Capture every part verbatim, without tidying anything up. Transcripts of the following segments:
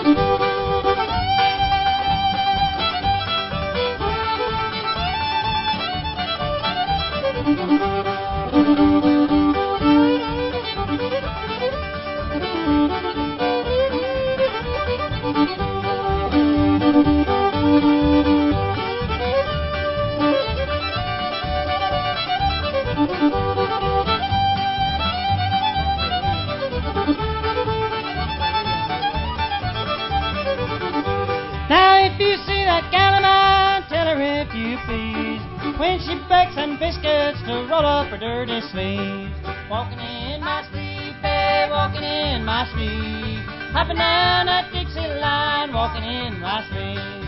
Now if you see that gal of mine, tell her if you please, when she bakes them biscuits to roll up her dirty sleeves. Walking in my sleep, babe, walking in my sleep, hopping down that Dixie line, walking in my sleep.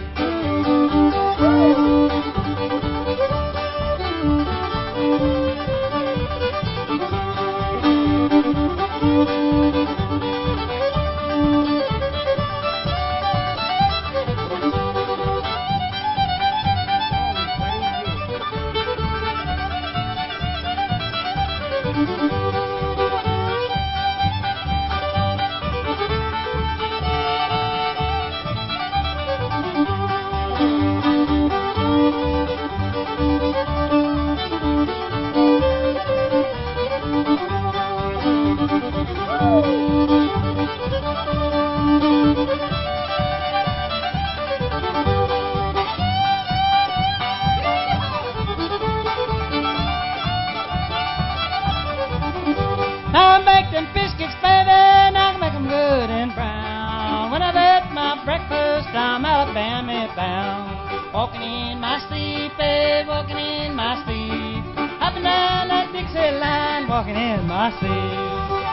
Now I make them biscuits, baby, now I make them good and brown. When I've had my breakfast, I'm Alabama bound. Walking in my sleep, babe, walking in my sleep, hopping down that Dixie line, walking in my sleep.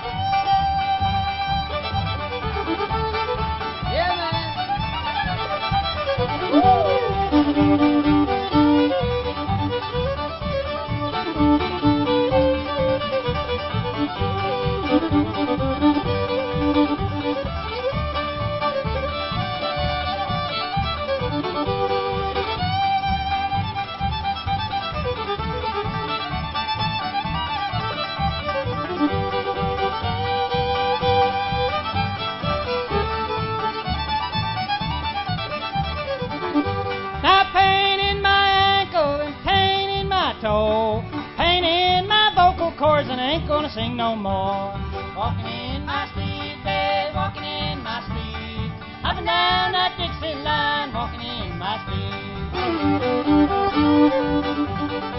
Yeah, man. Woo! Now pain in my ankle and pain in my toe, pain in my vocal cords, and I ain't gonna sing no more. Walking in my sleep, babe, walking in my sleep, hopping down that Dixie line, walking in my sleep.